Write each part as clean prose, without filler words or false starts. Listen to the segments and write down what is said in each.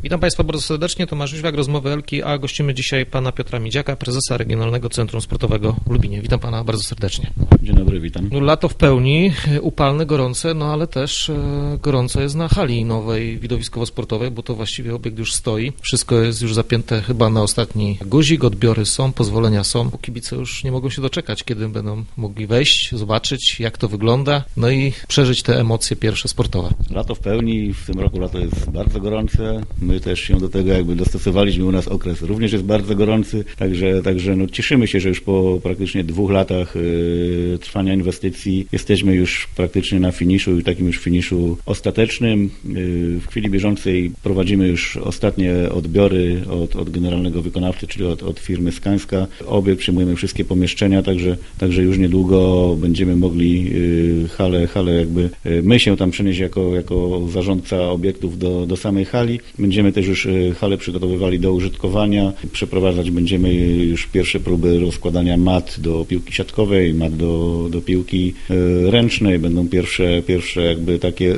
Witam Państwa bardzo serdecznie, Tomasz Jóźwiak, Rozmowy Elki, a gościmy dzisiaj pana Piotra Miedziaka, prezesa Regionalnego Centrum Sportowego w Lubinie. Witam pana bardzo serdecznie. Dzień dobry, witam. Lato w pełni, upalne, gorące, no ale też gorąco jest na hali nowej widowiskowo-sportowej, bo to właściwie obiekt już stoi. Wszystko jest już zapięte chyba na ostatni guzik, odbiory są, pozwolenia są. Kibice już nie mogą się doczekać, kiedy będą mogli wejść, zobaczyć jak to wygląda, no i przeżyć te emocje pierwsze sportowe. Lato w pełni, w tym roku lato jest bardzo gorące. My też się do tego jakby dostosowaliśmy, u nas okres również jest bardzo gorący, także no cieszymy się, że już po praktycznie 2 latach trwania inwestycji jesteśmy już praktycznie na finiszu, takim już finiszu ostatecznym. W chwili bieżącej prowadzimy już ostatnie odbiory od generalnego wykonawcy, czyli od firmy Skańska. Przyjmujemy wszystkie pomieszczenia, także już niedługo będziemy mogli halę jakby my się tam przenieść jako zarządca obiektów do samej hali. Będziemy też już halę przygotowywali do użytkowania. Przeprowadzać będziemy już pierwsze próby rozkładania mat do piłki siatkowej, mat do piłki ręcznej. Będą pierwsze jakby takie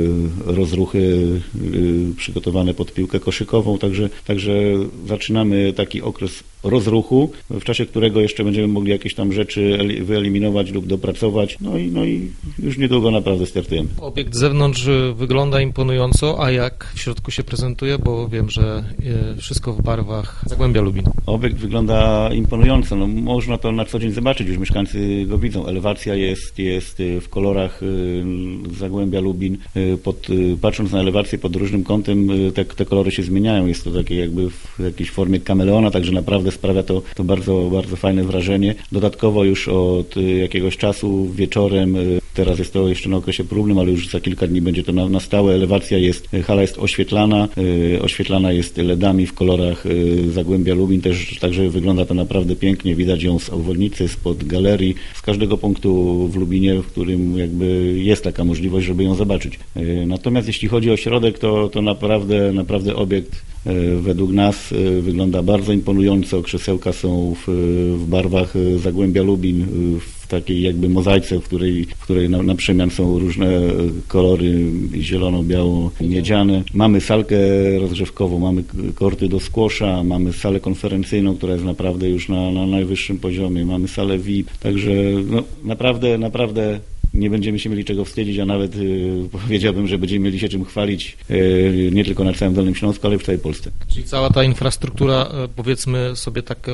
rozruchy przygotowane pod piłkę koszykową. Także zaczynamy taki okres rozruchu, w czasie którego jeszcze będziemy mogli jakieś tam rzeczy wyeliminować lub dopracować. No i już niedługo naprawdę startujemy. Obiekt z zewnątrz wygląda imponująco, a jak w środku się prezentuje, bo wiem, że wszystko w barwach Zagłębia Lubin. Obiekt wygląda imponująco. No, można to na co dzień zobaczyć, już mieszkańcy go widzą. Elewacja jest w kolorach Zagłębia Lubin. Patrząc na elewację pod różnym kątem, te kolory się zmieniają. Jest to takie jakby w jakiejś formie kameleona, także naprawdę sprawia to bardzo, bardzo fajne wrażenie. Dodatkowo już od jakiegoś czasu wieczorem, teraz jest to jeszcze na okresie próbnym, ale już za kilka dni będzie to na stałe. Hala jest oświetlana jest LEDami w kolorach Zagłębia Lubin też, także wygląda to naprawdę pięknie. Widać ją z obwodnicy, spod galerii, z każdego punktu w Lubinie, w którym jakby jest taka możliwość, żeby ją zobaczyć. Natomiast jeśli chodzi o środek, to naprawdę obiekt według nas wygląda bardzo imponująco. Krzesełka są w barwach Zagłębia Lubin, w takiej jakby mozaice, w której na przemian są różne kolory zielono, biało, miedziane. Mamy salkę rozgrzewkową, mamy korty do squasha, mamy salę konferencyjną, która jest naprawdę już na najwyższym poziomie, mamy salę VIP, także no, naprawdę nie będziemy się mieli czego wstydzić, a nawet powiedziałbym, że będziemy mieli się czym chwalić nie tylko na całym Dolnym Śląsku, ale w całej Polsce. Czyli cała ta infrastruktura, powiedzmy sobie tak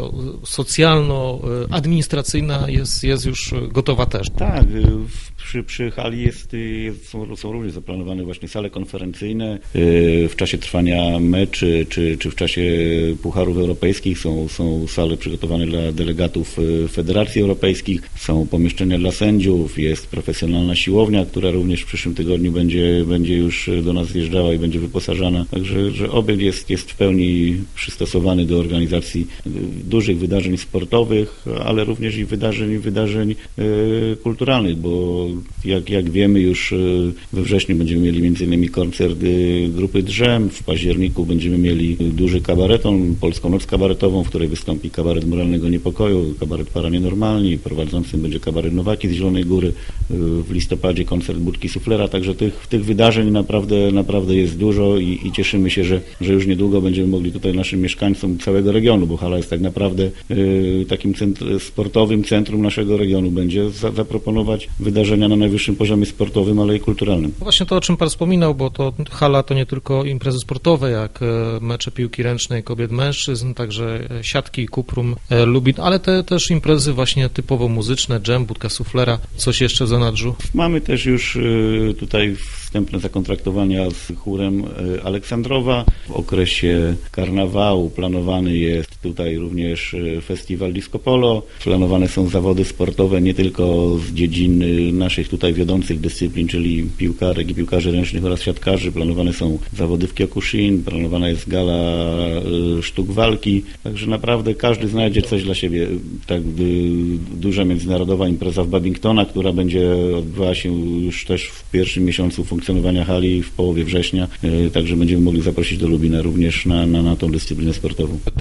socjalno-administracyjna jest już gotowa też. Tak, przy hali są również zaplanowane właśnie sale konferencyjne. W czasie trwania meczy czy w czasie pucharów europejskich są sale przygotowane dla delegatów federacji europejskich, są pomieszczenia dla sędziów, jest profesjonalna siłownia, która również w przyszłym tygodniu będzie już do nas zjeżdżała i będzie wyposażana. Także że obiekt jest w pełni przystosowany do organizacji dużych wydarzeń sportowych, ale również i wydarzeń kulturalnych, bo jak wiemy już we wrześniu będziemy mieli m.in. koncert grupy Drzem, w październiku będziemy mieli duży kabareton, Polską Noc Kabaretową, w której wystąpi kabaret Moralnego Niepokoju, kabaret Para Nienormalni, prowadzącym będzie kabaret Nowaki z Zielonej Góry, w listopadzie koncert Budki Suflera, także tych wydarzeń naprawdę jest dużo i cieszymy się, że już niedługo będziemy mogli tutaj naszym mieszkańcom całego regionu, bo hala jest tak naprawdę takim sportowym centrum naszego regionu, będzie zaproponować wydarzenia na najwyższym poziomie sportowym, ale i kulturalnym. Właśnie to, o czym Pan wspominał, bo to hala to nie tylko imprezy sportowe, jak mecze piłki ręcznej kobiet-mężczyzn, także siatki, Kuprum, Lubin, ale te też imprezy właśnie typowo muzyczne, dżem, Budka Suflera, coś jeszcze w zanadrzu. Mamy też już tutaj wstępne zakontraktowania z chórem Aleksandrowa. W okresie karnawału planowany jest tutaj również festiwal Disco Polo. Planowane są zawody sportowe nie tylko z dziedzin naszych tutaj wiodących dyscyplin, czyli piłkarek i piłkarzy ręcznych oraz siatkarzy. Planowane są zawody w Kyokushin, planowana jest gala sztuk walki. Także naprawdę każdy znajdzie coś dla siebie. Tak duża międzynarodowa impreza w Babingtona, która będzie odbywała się już też w pierwszym miesiącu funkcjonowania hali w połowie września, także będziemy mogli zaprosić do Lubina również na tą dyscyplinę sportową. Taki chrzest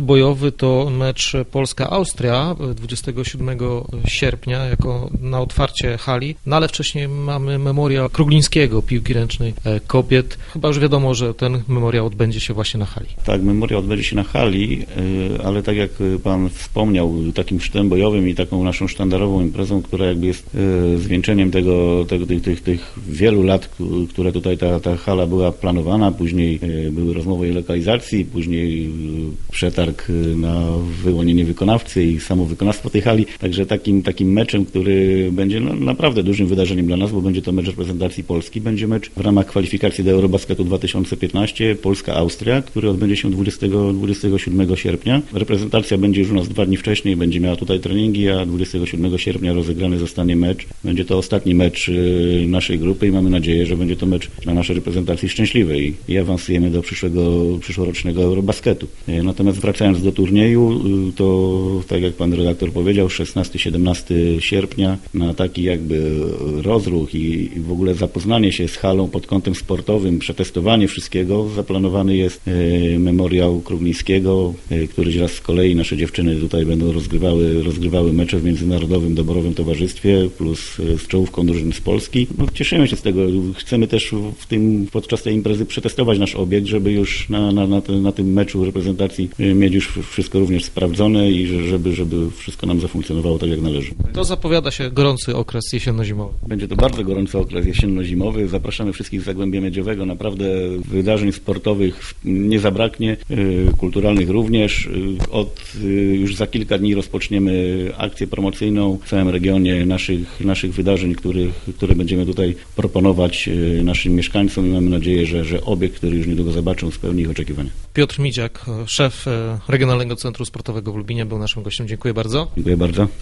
bojowy to mecz Polska-Austria 27 sierpnia jako na otwarcie hali, no ale wcześniej mamy memoriał Kruglińskiego, piłki ręcznej kobiet. Chyba już wiadomo, że ten memoriał odbędzie się właśnie na hali. Tak, memoriał odbędzie się na hali, ale tak jak Pan wspomniał, takim szczytem bojowym i taką naszą sztandarową imprezą, która jakby jest zwieńczeniem tych wielu lat, które tutaj ta hala była planowana, później były rozmowy o lokalizacji, później przetarg na wyłonienie wykonawcy i samo wykonawstwo tej hali. Także takim meczem, który będzie naprawdę dużym wydarzeniem dla nas, bo będzie to mecz reprezentacji Polski, będzie mecz w ramach kwalifikacji do Eurobasketu 2015 Polska-Austria, który odbędzie się 27 sierpnia. Reprezentacja będzie już u nas 2 dni wcześniej, będzie miała tutaj treningi, a 27 sierpnia rozegrany zostanie mecz. Będzie to ostatni mecz naszej grupy i mamy nadzieję, że będzie to mecz dla naszej reprezentacji szczęśliwej i awansujemy do przyszłorocznego Eurobasketu. Natomiast wracając do turnieju, to tak jak pan redaktor powiedział, 16-17 sierpnia na taki jakby rozruch i w ogóle zapoznanie się z halą pod kątem sportowym, przetestowanie wszystkiego, zaplanowany jest memoriał Kruglińskiego, który raz z kolei nasze dziewczyny tutaj będą rozgrywały mecze w Międzynarodowym Doborowym Towarzystwie plus z czołówką drużyn z Polski. No, cieszymy się z tego. Chcemy też podczas tej imprezy przetestować nasz obiekt, żeby już na tym meczu reprezentacji mieć już wszystko również sprawdzone i żeby wszystko nam zafunkcjonowało tak jak należy. To zapowiada się gorący okres jesienno-zimowy. Będzie to bardzo gorący okres jesienno-zimowy. Zapraszamy wszystkich z Zagłębia Miedziowego. Naprawdę wydarzeń sportowych nie zabraknie, kulturalnych również. Już za kilka dni rozpoczniemy akcję promocyjną w całym regionie naszych wydarzeń, które będziemy tutaj proponować naszym mieszkańcom i mamy nadzieję, że obiekt, który już niedługo zobaczą, spełni ich oczekiwania. Piotr Midziak, szef Regionalnego Centrum Sportowego w Lubinie, był naszym gościem. Dziękuję bardzo. Dziękuję bardzo.